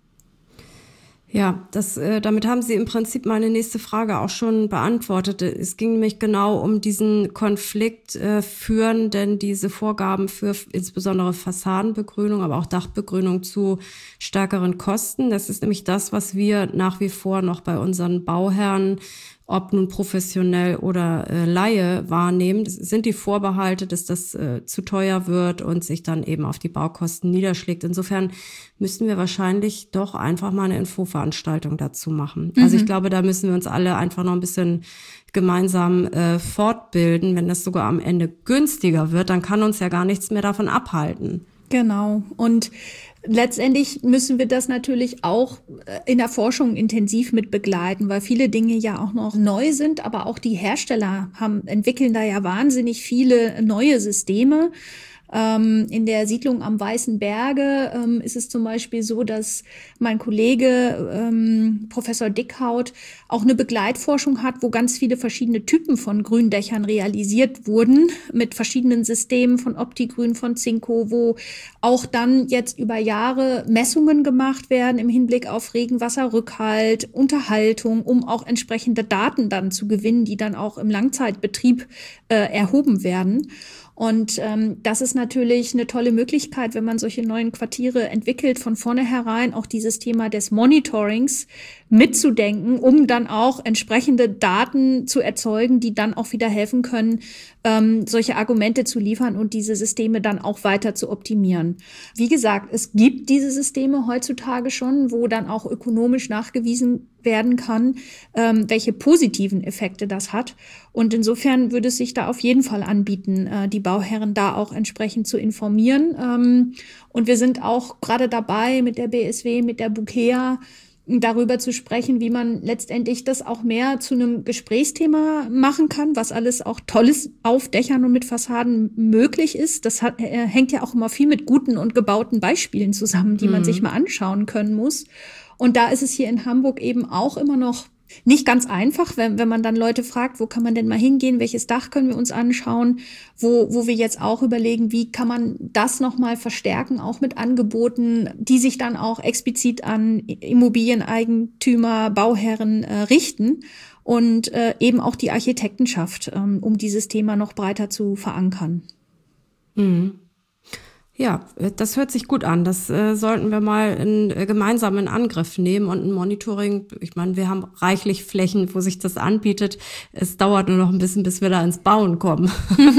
Ja, das, äh, damit haben Sie im Prinzip meine nächste Frage auch schon beantwortet. Es ging nämlich genau um diesen Konflikt, äh, führen denn diese Vorgaben für insbesondere Fassadenbegrünung, aber auch Dachbegrünung zu stärkeren Kosten. Das ist nämlich das, was wir nach wie vor noch bei unseren Bauherren, ob nun professionell oder äh, Laie, wahrnehmen. Das sind die Vorbehalte, dass das äh, zu teuer wird und sich dann eben auf die Baukosten niederschlägt. Insofern müssten wir wahrscheinlich doch einfach mal eine Infoveranstaltung dazu machen. Mhm. Also ich glaube, da müssen wir uns alle einfach noch ein bisschen gemeinsam äh, fortbilden. Wenn das sogar am Ende günstiger wird, dann kann uns ja gar nichts mehr davon abhalten. Genau. Und letztendlich müssen wir das natürlich auch in der Forschung intensiv mit begleiten, weil viele Dinge ja auch noch neu sind, aber auch die Hersteller haben, entwickeln da ja wahnsinnig viele neue Systeme. Ähm, in der Siedlung am Weißen Berge ähm, ist es zum Beispiel so, dass mein Kollege ähm, Professor Dickhaut auch eine Begleitforschung hat, wo ganz viele verschiedene Typen von Gründächern realisiert wurden, mit verschiedenen Systemen von Optigrün, von Zinko, wo auch dann jetzt über Jahre Messungen gemacht werden im Hinblick auf Regenwasserrückhalt, Unterhaltung, um auch entsprechende Daten dann zu gewinnen, die dann auch im Langzeitbetrieb äh, erhoben werden. Und ähm, das ist natürlich eine tolle Möglichkeit, wenn man solche neuen Quartiere entwickelt, von vornherein auch dieses Thema des Monitorings mitzudenken, um dann auch entsprechende Daten zu erzeugen, die dann auch wieder helfen können, ähm, solche Argumente zu liefern und diese Systeme dann auch weiter zu optimieren. Wie gesagt, es gibt diese Systeme heutzutage schon, wo dann auch ökonomisch nachgewiesen werden kann, ähm, welche positiven Effekte das hat. Und insofern würde es sich da auf jeden Fall anbieten, äh, die Bauherren da auch entsprechend zu informieren. Ähm, und wir sind auch gerade dabei, mit der B S W, mit der Bukea, darüber zu sprechen, wie man letztendlich das auch mehr zu einem Gesprächsthema machen kann, was alles auch Tolles auf Dächern und mit Fassaden möglich ist. Das hat, äh, hängt ja auch immer viel mit guten und gebauten Beispielen zusammen, die mhm. man sich mal anschauen können muss. Und da ist es hier in Hamburg eben auch immer noch nicht ganz einfach, wenn, wenn man dann Leute fragt, wo kann man denn mal hingehen, welches Dach können wir uns anschauen, wo, wo wir jetzt auch überlegen, wie kann man das nochmal verstärken, auch mit Angeboten, die sich dann auch explizit an Immobilieneigentümer, Bauherren äh, richten und äh, eben auch die Architektenschaft, ähm, um dieses Thema noch breiter zu verankern. Mhm. Ja, das hört sich gut an. Das äh, sollten wir mal in, äh, gemeinsam in Angriff nehmen und ein Monitoring. Ich meine, wir haben reichlich Flächen, wo sich das anbietet. Es dauert nur noch ein bisschen, bis wir da ins Bauen kommen.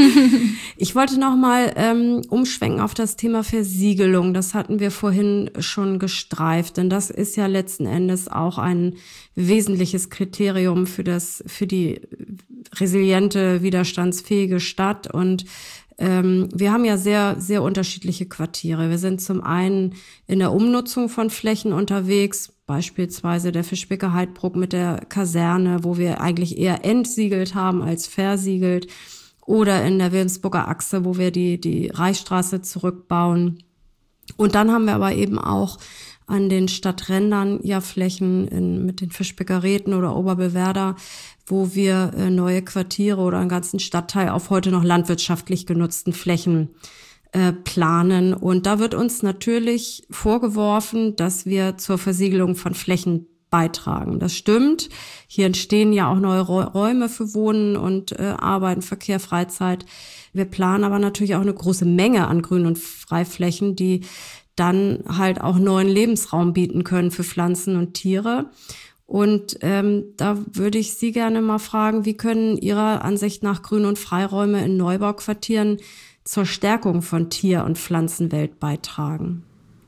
Ich wollte noch mal ähm, umschwenken auf das Thema Versiegelung. Das hatten wir vorhin schon gestreift, denn das ist ja letzten Endes auch ein wesentliches Kriterium für das, für die resiliente, widerstandsfähige Stadt. Und Ähm, wir haben ja sehr, sehr unterschiedliche Quartiere. Wir sind zum einen in der Umnutzung von Flächen unterwegs, beispielsweise der Fischbecker Heidbruck mit der Kaserne, wo wir eigentlich eher entsiegelt haben als versiegelt, oder in der Wilhelmsburger Achse, wo wir die, die Reichsstraße zurückbauen. Und dann haben wir aber eben auch an den Stadträndern ja Flächen in, mit den Fischbeckerräten oder Oberbewerder, wo wir äh, neue Quartiere oder einen ganzen Stadtteil auf heute noch landwirtschaftlich genutzten Flächen äh, planen. Und da wird uns natürlich vorgeworfen, dass wir zur Versiegelung von Flächen beitragen. Das stimmt. Hier entstehen ja auch neue Räume für Wohnen und äh, Arbeiten, Verkehr, Freizeit. Wir planen aber natürlich auch eine große Menge an Grün- und Freiflächen, die dann halt auch neuen Lebensraum bieten können für Pflanzen und Tiere. Und ähm, da würde ich Sie gerne mal fragen, wie können Ihrer Ansicht nach Grün- und Freiräume in Neubauquartieren zur Stärkung von Tier- und Pflanzenwelt beitragen?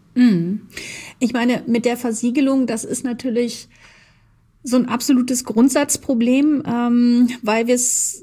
Ich meine, mit der Versiegelung, das ist natürlich so ein absolutes Grundsatzproblem, ähm, weil wir es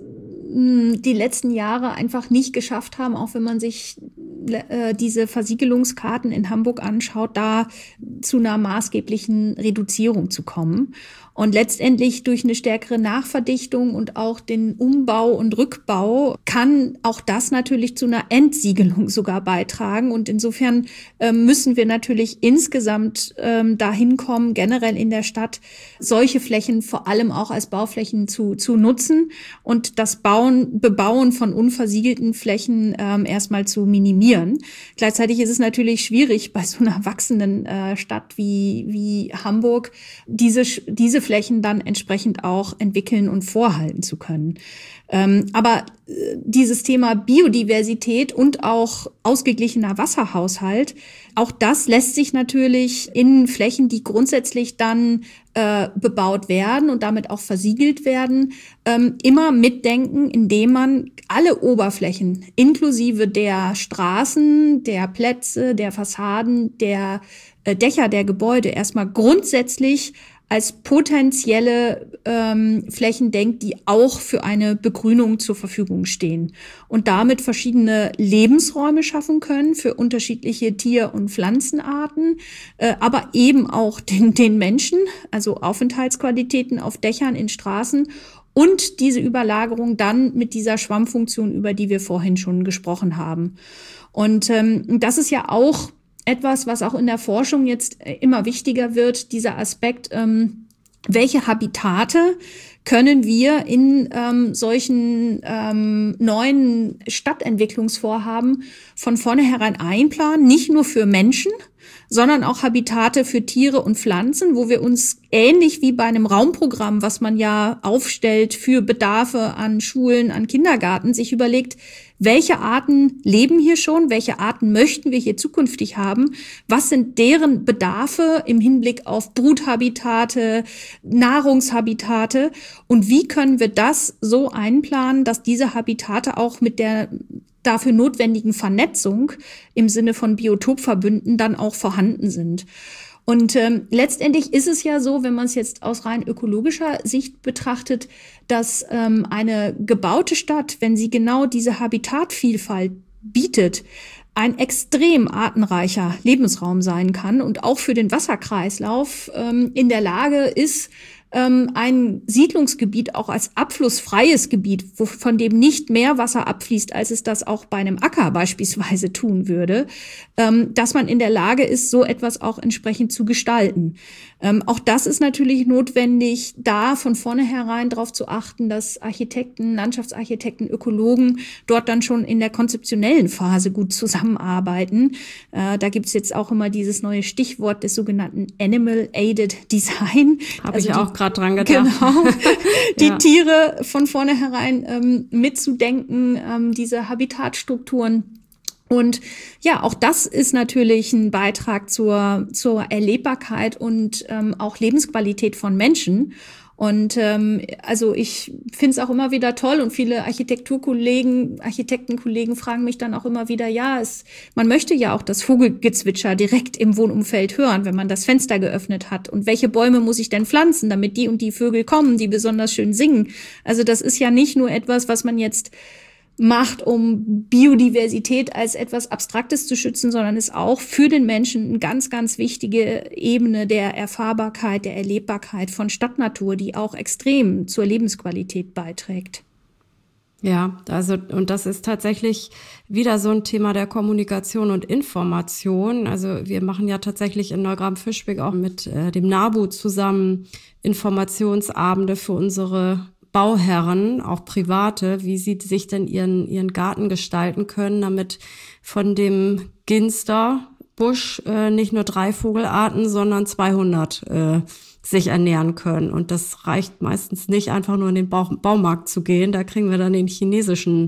die letzten Jahre einfach nicht geschafft haben, auch wenn man sich äh, diese Versiegelungskarten in Hamburg anschaut, da zu einer maßgeblichen Reduzierung zu kommen. Und letztendlich durch eine stärkere Nachverdichtung und auch den Umbau und Rückbau kann auch das natürlich zu einer Entsiegelung sogar beitragen. Und insofern äh, müssen wir natürlich insgesamt ähm, dahin kommen, generell in der Stadt solche Flächen vor allem auch als Bauflächen zu, zu nutzen und das Bauen, Bebauen von unversiegelten Flächen ähm, erstmal zu minimieren. Gleichzeitig ist es natürlich schwierig, bei so einer wachsenden äh, Stadt wie, wie Hamburg diese, diese Flächen dann entsprechend auch entwickeln und vorhalten zu können. Ähm, aber äh, dieses Thema Biodiversität und auch ausgeglichener Wasserhaushalt, auch das lässt sich natürlich in Flächen, die grundsätzlich dann äh, bebaut werden und damit auch versiegelt werden, ähm, immer mitdenken, indem man alle Oberflächen inklusive der Straßen, der Plätze, der Fassaden, der äh, Dächer der Gebäude erstmal grundsätzlich als potenzielle ähm, Flächen denkt, die auch für eine Begrünung zur Verfügung stehen und damit verschiedene Lebensräume schaffen können für unterschiedliche Tier- und Pflanzenarten, äh, aber eben auch den, den Menschen, also Aufenthaltsqualitäten auf Dächern, in Straßen und diese Überlagerung dann mit dieser Schwammfunktion, über die wir vorhin schon gesprochen haben. Und ähm, das ist ja auch etwas, was auch in der Forschung jetzt immer wichtiger wird, dieser Aspekt, ähm, welche Habitate können wir in ähm, solchen ähm, neuen Stadtentwicklungsvorhaben von vornherein einplanen, nicht nur für Menschen, sondern auch Habitate für Tiere und Pflanzen, wo wir uns ähnlich wie bei einem Raumprogramm, was man ja aufstellt für Bedarfe an Schulen, an Kindergarten, sich überlegt, welche Arten leben hier schon, welche Arten möchten wir hier zukünftig haben, was sind deren Bedarfe im Hinblick auf Bruthabitate, Nahrungshabitate und wie können wir das so einplanen, dass diese Habitate auch mit der dafür notwendigen Vernetzung im Sinne von Biotopverbünden dann auch vorhanden sind. Und ähm, letztendlich ist es ja so, wenn man es jetzt aus rein ökologischer Sicht betrachtet, dass ähm, eine gebaute Stadt, wenn sie genau diese Habitatvielfalt bietet, ein extrem artenreicher Lebensraum sein kann und auch für den Wasserkreislauf ähm, in der Lage ist, ähm, ein Siedlungsgebiet auch als abflussfreies Gebiet, wo, von dem nicht mehr Wasser abfließt, als es das auch bei einem Acker beispielsweise tun würde, ähm, dass man in der Lage ist, so etwas auch entsprechend zu gestalten. Ähm, auch das ist natürlich notwendig, da von vornherein darauf zu achten, dass Architekten, Landschaftsarchitekten, Ökologen dort dann schon in der konzeptionellen Phase gut zusammenarbeiten. Äh, da gibt's jetzt auch immer dieses neue Stichwort des sogenannten Animal-Aided Design. Habe also ich die, auch gerade dran gedacht. Genau, die ja. Tiere von vornherein ähm, mitzudenken, ähm, diese Habitatstrukturen. Und ja, auch das ist natürlich ein Beitrag zur, zur Erlebbarkeit und ähm, auch Lebensqualität von Menschen. Und ähm, also ich finde es auch immer wieder toll und viele Architekturkollegen, Architektenkollegen fragen mich dann auch immer wieder, ja, es, man möchte ja auch das Vogelgezwitscher direkt im Wohnumfeld hören, wenn man das Fenster geöffnet hat. Und welche Bäume muss ich denn pflanzen, damit die und die Vögel kommen, die besonders schön singen? Also das ist ja nicht nur etwas, was man jetzt macht, um Biodiversität als etwas Abstraktes zu schützen, sondern ist auch für den Menschen eine ganz, ganz wichtige Ebene der Erfahrbarkeit, der Erlebbarkeit von Stadtnatur, die auch extrem zur Lebensqualität beiträgt. Ja, also und das ist tatsächlich wieder so ein Thema der Kommunikation und Information. Also wir machen ja tatsächlich in Neugraben-Fischbeck auch mit äh, dem NABU zusammen Informationsabende für unsere Bauherren, auch private, wie sie sich denn ihren ihren Garten gestalten können, damit von dem Ginsterbusch äh, nicht nur drei Vogelarten, sondern zweihundert äh, sich ernähren können. Und das reicht meistens nicht, einfach nur in den Bau- Baumarkt zu gehen. Da kriegen wir dann den chinesischen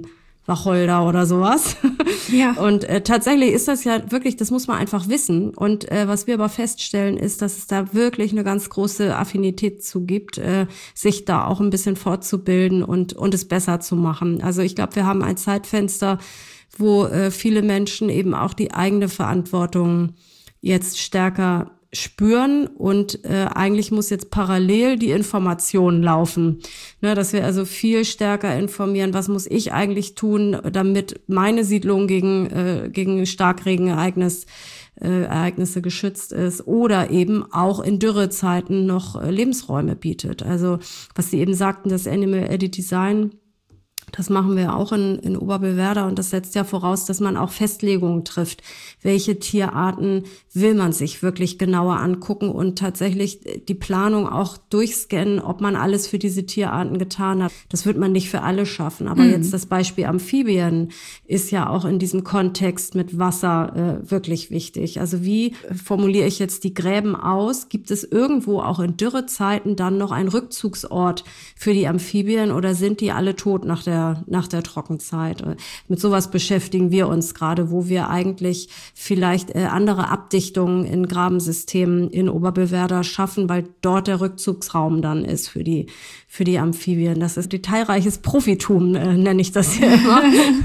Wacholder oder sowas. Ja. Und äh, tatsächlich ist das ja wirklich, das muss man einfach wissen. Und äh, was wir aber feststellen, ist, dass es da wirklich eine ganz große Affinität zu gibt, äh, sich da auch ein bisschen fortzubilden und und es besser zu machen. Also ich glaube, wir haben ein Zeitfenster, wo äh, viele Menschen eben auch die eigene Verantwortung jetzt stärker spüren und äh, eigentlich muss jetzt parallel die Information laufen, ne, dass wir also viel stärker informieren, was muss ich eigentlich tun, damit meine Siedlung gegen äh, gegen Starkregenereignis äh, Ereignisse geschützt ist oder eben auch in Dürrezeiten noch äh, Lebensräume bietet. Also was Sie eben sagten, das Animal Edit Design, das machen wir auch in, in Oberbillwerder und das setzt ja voraus, dass man auch Festlegungen trifft. Welche Tierarten will man sich wirklich genauer angucken und tatsächlich die Planung auch durchscannen, ob man alles für diese Tierarten getan hat. Das wird man nicht für alle schaffen. Aber mhm. jetzt das Beispiel Amphibien ist ja auch in diesem Kontext mit Wasser äh, wirklich wichtig. Also wie formuliere ich jetzt die Gräben aus? Gibt es irgendwo auch in Dürrezeiten dann noch einen Rückzugsort für die Amphibien oder sind die alle tot nach der nach der Trockenzeit? Mit sowas beschäftigen wir uns gerade, wo wir eigentlich vielleicht äh, andere Abdichtungen in Grabensystemen in Oberbillwerder schaffen, weil dort der Rückzugsraum dann ist für die für die Amphibien. Das ist detailreiches Profitum, äh, nenne ich das ja immer.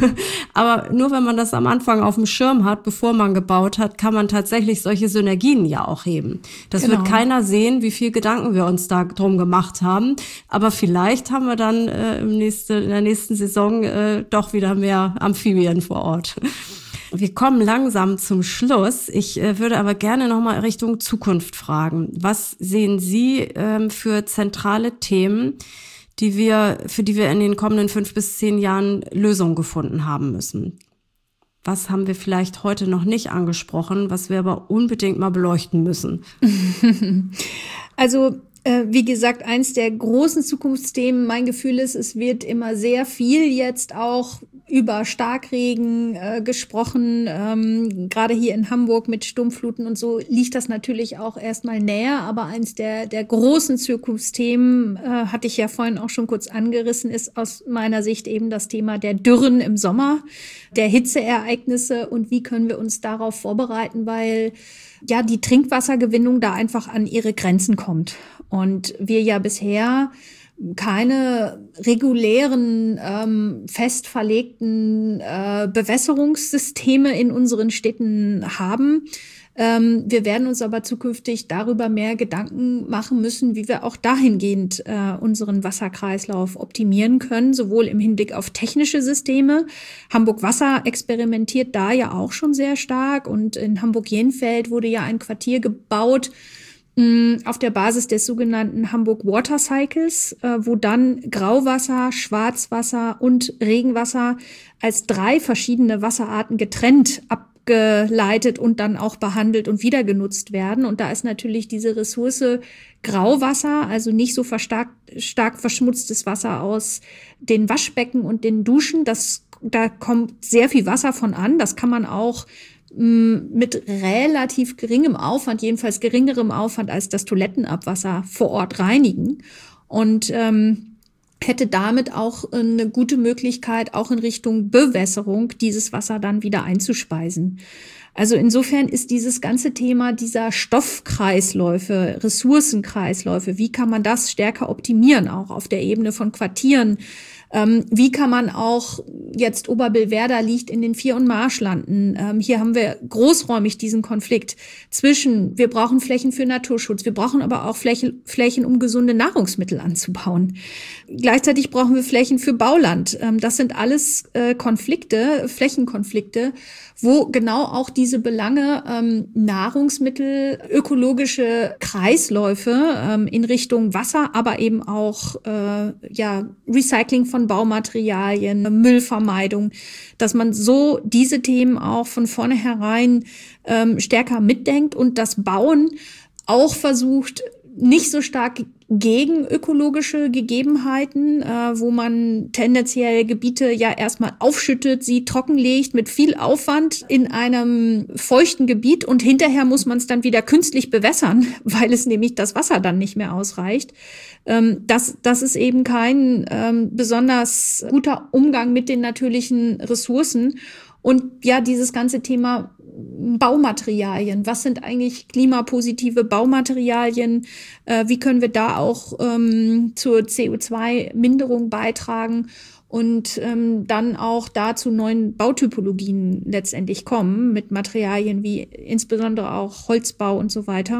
Aber nur wenn man das am Anfang auf dem Schirm hat, bevor man gebaut hat, kann man tatsächlich solche Synergien ja auch heben. Das genau. wird keiner sehen, wie viel Gedanken wir uns da drum gemacht haben. Aber vielleicht haben wir dann äh, im nächste, in der nächsten Saison äh, doch wieder mehr Amphibien vor Ort. Wir kommen langsam zum Schluss. Ich äh, würde aber gerne noch mal Richtung Zukunft fragen. Was sehen Sie ähm, für zentrale Themen, die wir, für die wir in den kommenden fünf bis zehn Jahren Lösungen gefunden haben müssen? Was haben wir vielleicht heute noch nicht angesprochen, was wir aber unbedingt mal beleuchten müssen? Also wie gesagt, eins der großen Zukunftsthemen, mein Gefühl ist, es wird immer sehr viel jetzt auch über Starkregen äh, gesprochen. Ähm, gerade hier in Hamburg mit Sturmfluten und so liegt das natürlich auch erstmal näher. Aber eins der, der großen Zukunftsthemen, äh, hatte ich ja vorhin auch schon kurz angerissen, ist aus meiner Sicht eben das Thema der Dürren im Sommer, der Hitzeereignisse und wie können wir uns darauf vorbereiten, weil ja die Trinkwassergewinnung da einfach an ihre Grenzen kommt. Und wir ja bisher keine regulären, ähm, fest verlegten äh, Bewässerungssysteme in unseren Städten haben. Ähm, wir werden uns aber zukünftig darüber mehr Gedanken machen müssen, wie wir auch dahingehend äh, unseren Wasserkreislauf optimieren können, sowohl im Hinblick auf technische Systeme. Hamburg Wasser experimentiert da ja auch schon sehr stark und in Hamburg-Jenfeld wurde ja ein Quartier gebaut, auf der Basis des sogenannten Hamburg Water Cycles, wo dann Grauwasser, Schwarzwasser und Regenwasser als drei verschiedene Wasserarten getrennt abgeleitet und dann auch behandelt und wieder genutzt werden. Und da ist natürlich diese Ressource Grauwasser, also nicht so stark, stark verschmutztes Wasser aus den Waschbecken und den Duschen. Das, da kommt sehr viel Wasser von an. Das kann man auch mit relativ geringem Aufwand, jedenfalls geringerem Aufwand als das Toilettenabwasser vor Ort reinigen und ähm, hätte damit auch eine gute Möglichkeit, auch in Richtung Bewässerung dieses Wasser dann wieder einzuspeisen. Also insofern ist dieses ganze Thema dieser Stoffkreisläufe, Ressourcenkreisläufe, wie kann man das stärker optimieren, auch auf der Ebene von Quartieren? Ähm, wie kann man auch, jetzt Oberbillwerder liegt in den Vier- und Marschlanden, ähm, hier haben wir großräumig diesen Konflikt zwischen, wir brauchen Flächen für Naturschutz, wir brauchen aber auch Flächen, Flächen, um gesunde Nahrungsmittel anzubauen. Gleichzeitig brauchen wir Flächen für Bauland. Ähm, das sind alles äh, Konflikte, Flächenkonflikte, wo genau auch diese Belange ähm, Nahrungsmittel, ökologische Kreisläufe ähm, in Richtung Wasser, aber eben auch äh, ja Recycling von Baumaterialien, Müllvermeidung, dass man so diese Themen auch von vornherein ähm, stärker mitdenkt und das Bauen auch versucht, nicht so stark gegen ökologische Gegebenheiten, äh, wo man tendenziell Gebiete ja erstmal aufschüttet, sie trockenlegt mit viel Aufwand in einem feuchten Gebiet und hinterher muss man es dann wieder künstlich bewässern, weil es nämlich das Wasser dann nicht mehr ausreicht. Ähm, das, das ist eben kein ähm, besonders guter Umgang mit den natürlichen Ressourcen. Und ja, dieses ganze Thema Baumaterialien. Was sind eigentlich klimapositive Baumaterialien? Äh, wie können wir da auch ähm, zur C O zwei Minderung beitragen und ähm, dann auch da zu neuen Bautypologien letztendlich kommen mit Materialien wie insbesondere auch Holzbau und so weiter.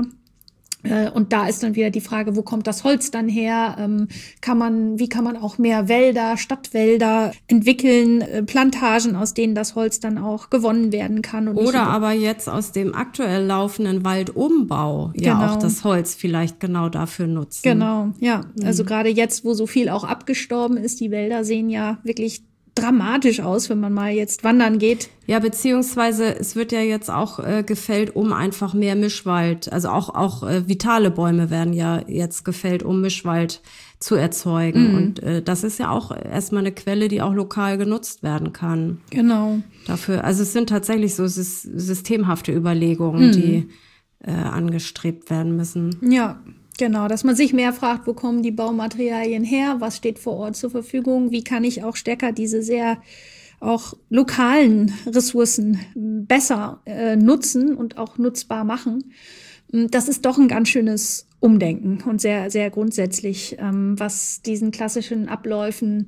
Und da ist dann wieder die Frage, wo kommt das Holz dann her? Ähm, kann man, wie kann man auch mehr Wälder, Stadtwälder entwickeln, äh, Plantagen, aus denen das Holz dann auch gewonnen werden kann? Und Oder aber jetzt aus dem aktuell laufenden Waldumbau ja genau. auch das Holz vielleicht genau dafür nutzen. Genau, ja. Mhm. Also gerade jetzt, wo so viel auch abgestorben ist, die Wälder sehen ja wirklich dramatisch aus, wenn man mal jetzt wandern geht. Ja, beziehungsweise es wird ja jetzt auch äh, gefällt, um einfach mehr Mischwald, also auch auch äh, vitale Bäume werden ja jetzt gefällt, um Mischwald zu erzeugen. Mhm. Und äh, das ist ja auch erstmal eine Quelle, die auch lokal genutzt werden kann. Genau. Dafür, also es sind tatsächlich so systemhafte Überlegungen, mhm. die äh, angestrebt werden müssen. Ja. Genau, dass man sich mehr fragt, wo kommen die Baumaterialien her, was steht vor Ort zur Verfügung, wie kann ich auch stärker diese sehr auch lokalen Ressourcen besser äh, nutzen und auch nutzbar machen. Das ist doch ein ganz schönes Umdenken und sehr, sehr grundsätzlich, ähm, was diesen klassischen Abläufen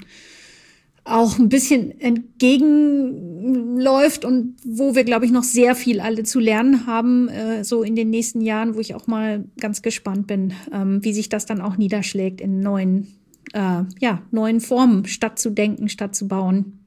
auch ein bisschen entgegenläuft und wo wir, glaube ich, noch sehr viel alle zu lernen haben, äh, so in den nächsten Jahren, wo ich auch mal ganz gespannt bin, ähm, wie sich das dann auch niederschlägt in neuen, äh, ja, neuen Formen, statt zu denken, statt zu bauen.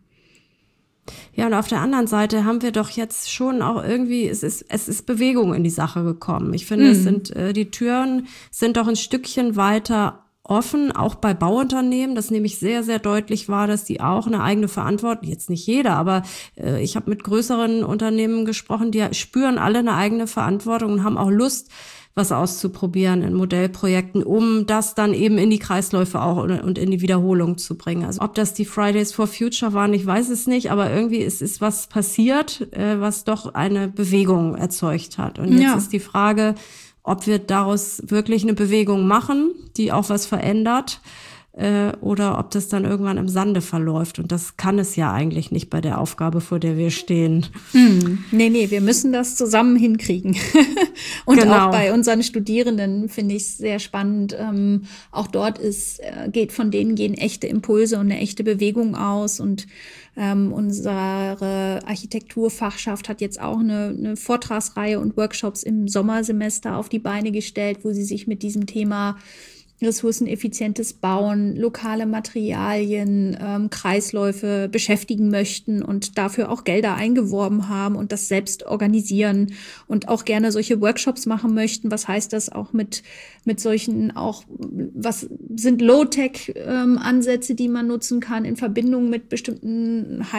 Ja, und auf der anderen Seite haben wir doch jetzt schon auch irgendwie, es ist, es ist Bewegung in die Sache gekommen. Ich finde, mhm. es sind, äh, die Türen sind doch ein Stückchen weiter offen, auch bei Bauunternehmen, das nämlich sehr, sehr deutlich war, dass die auch eine eigene Verantwortung, jetzt nicht jeder, aber äh, ich habe mit größeren Unternehmen gesprochen, die spüren alle eine eigene Verantwortung und haben auch Lust, was auszuprobieren in Modellprojekten, um das dann eben in die Kreisläufe auch und in die Wiederholung zu bringen. Also ob das die Fridays for Future waren, ich weiß es nicht, aber irgendwie ist, ist was passiert, äh, was doch eine Bewegung erzeugt hat. Und jetzt ja. ist die Frage, ob wir daraus wirklich eine Bewegung machen, die auch was verändert, äh, oder ob das dann irgendwann im Sande verläuft. Und das kann es ja eigentlich nicht bei der Aufgabe, vor der wir stehen. Hm. Nee, nee, wir müssen das zusammen hinkriegen. Und genau. Auch bei unseren Studierenden finde ich es sehr spannend. Ähm, auch dort ist, äh, geht von denen gehen echte Impulse und eine echte Bewegung aus. Und Ähm, unsere Architekturfachschaft hat jetzt auch eine, eine Vortragsreihe und Workshops im Sommersemester auf die Beine gestellt, wo sie sich mit diesem Thema ressourceneffizientes Bauen, lokale Materialien, ähm, Kreisläufe beschäftigen möchten und dafür auch Gelder eingeworben haben und das selbst organisieren und auch gerne solche Workshops machen möchten. Was heißt das auch mit mit solchen auch, was sind Low-Tech-Ansätze, ähm, die man nutzen kann in Verbindung mit bestimmten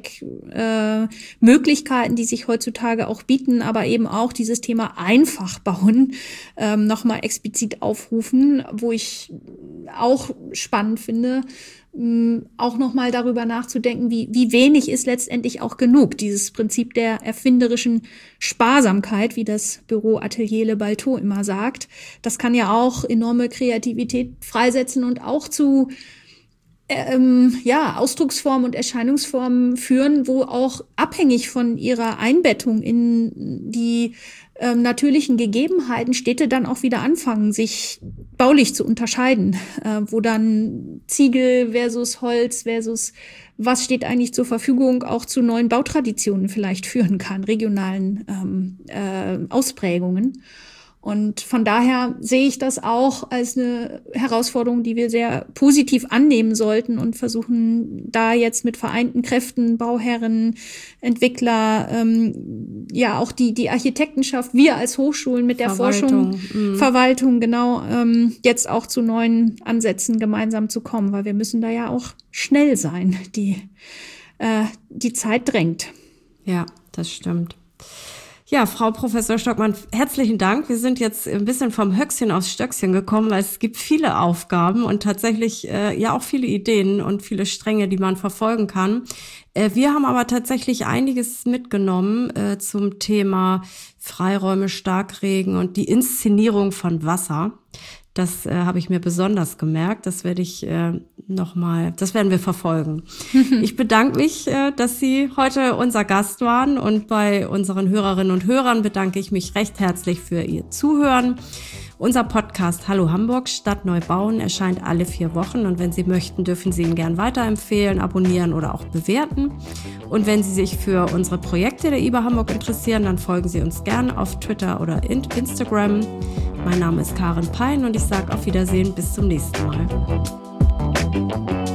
High-Tech-Möglichkeiten, äh, die sich heutzutage auch bieten, aber eben auch dieses Thema einfach bauen ähm, nochmal explizit aufrufen, wo ich auch spannend finde, auch nochmal darüber nachzudenken, wie, wie wenig ist letztendlich auch genug. Dieses Prinzip der erfinderischen Sparsamkeit, wie das Büro Atelier Le Balteau immer sagt, das kann ja auch enorme Kreativität freisetzen und auch zu ähm, ja, Ausdrucksformen und Erscheinungsformen führen, wo auch abhängig von ihrer Einbettung in die ähm, natürlichen Gegebenheiten Städte dann auch wieder anfangen, sich baulich zu unterscheiden, äh, wo dann Ziegel versus Holz versus was steht eigentlich zur Verfügung auch zu neuen Bautraditionen vielleicht führen kann, regionalen ähm, äh, Ausprägungen. Und von daher sehe ich das auch als eine Herausforderung, die wir sehr positiv annehmen sollten und versuchen, da jetzt mit vereinten Kräften, Bauherren, Entwickler, ähm, ja auch die die Architektenschaft, wir als Hochschulen mit der Verwaltung. Forschung, mh. Verwaltung, genau, ähm, jetzt auch zu neuen Ansätzen gemeinsam zu kommen, weil wir müssen da ja auch schnell sein. Die, äh, die Zeit drängt. Ja, das stimmt. Ja, Frau Professor Stockmann, herzlichen Dank. Wir sind jetzt ein bisschen vom Höchstchen aufs Stöckchen gekommen, weil es gibt viele Aufgaben und tatsächlich äh, ja auch viele Ideen und viele Stränge, die man verfolgen kann. Äh, wir haben aber tatsächlich einiges mitgenommen äh, zum Thema Freiräume, Starkregen und die Inszenierung von Wasser. Das äh, habe ich mir besonders gemerkt. Das werde ich äh, noch mal, das werden wir verfolgen. Ich bedanke mich, äh, dass Sie heute unser Gast waren, und bei unseren Hörerinnen und Hörern bedanke ich mich recht herzlich für Ihr Zuhören. Unser Podcast Hallo Hamburg, Stadt neu bauen erscheint alle vier Wochen, und wenn Sie möchten, dürfen Sie ihn gern weiterempfehlen, abonnieren oder auch bewerten. Und wenn Sie sich für unsere Projekte der I B A Hamburg interessieren, dann folgen Sie uns gern auf Twitter oder Instagram. Mein Name ist Karin Pein und ich sage auf Wiedersehen, bis zum nächsten Mal.